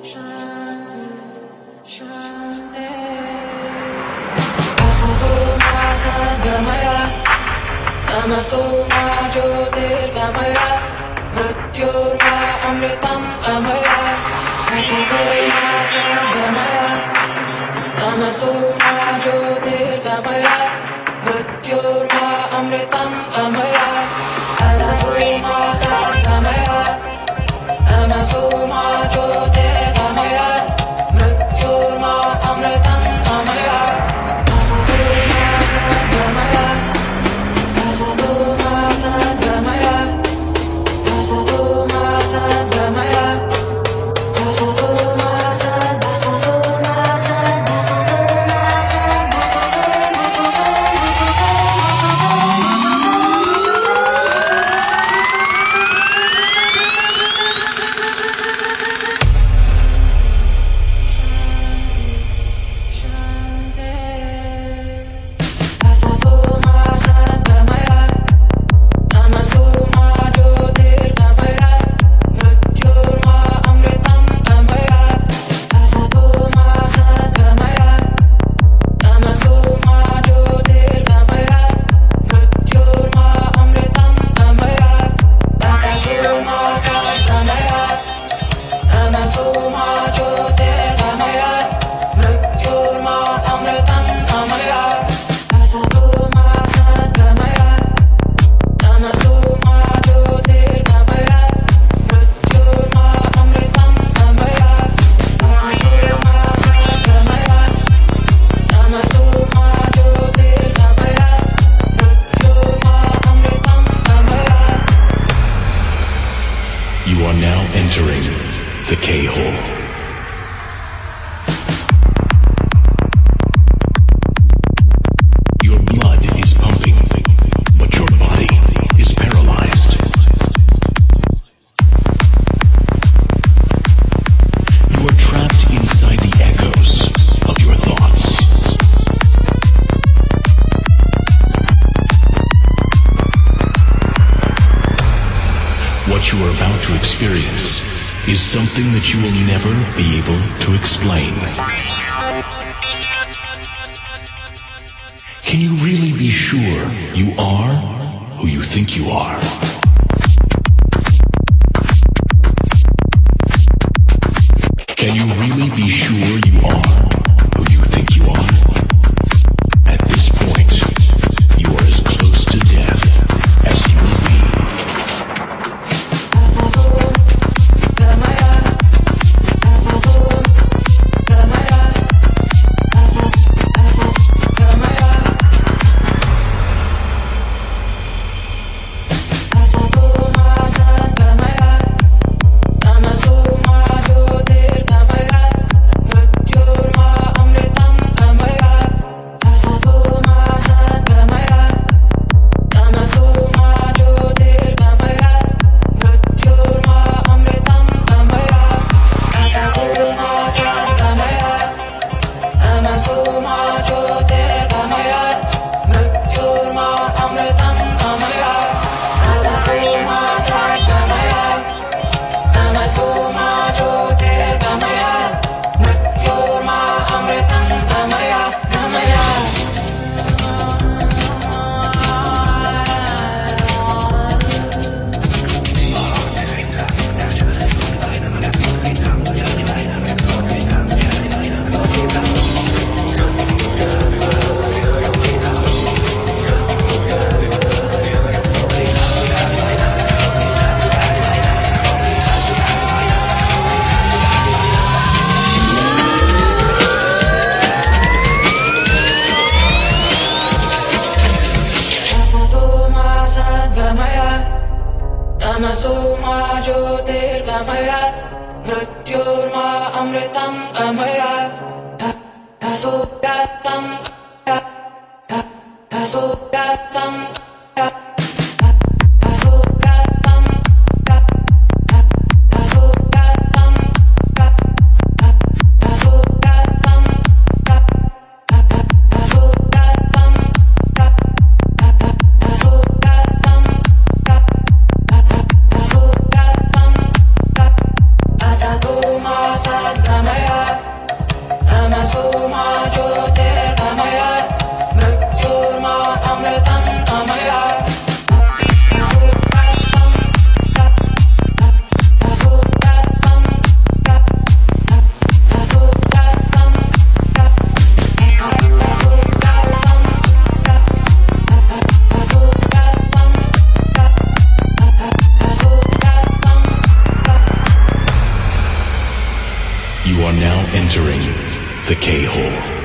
Shanti, Shanti. Asado ma sadgamaya, tamaso ma jyotirgamaya, mrityurma amritam gamaya. Asado ma sadgamaya, tamaso ma jyotirgamaya, mrityurma amritam gamaya. Asado ma sadgamaya, tamaso ma jyotirgamaya, mrityurma amritam gamaya. Asado ma sadgamaya, asado ma sadgamaya, asado ma sadgamaya, asado ma sad, asado ma sad, asado ma sad, asado ma You are now entering the K-hole. Your blood is pumping, but your body is paralyzed. You are trapped inside the echoes of your thoughts. What you are about to experience is something that you will never be able to explain. Can you really be sure you are who you think you are? Can you really be sure you are who you think you are? At this point, you are as close to death as you will be. Tamaso ma jyotirgamaya, mrityurma amritam gamaya. Tasoyatam, tasoyatam, tasoyatam, tasoyatam, tasoyatam, tasoyatam, tasoyatam. Asado ma sad are now entering the K-hole.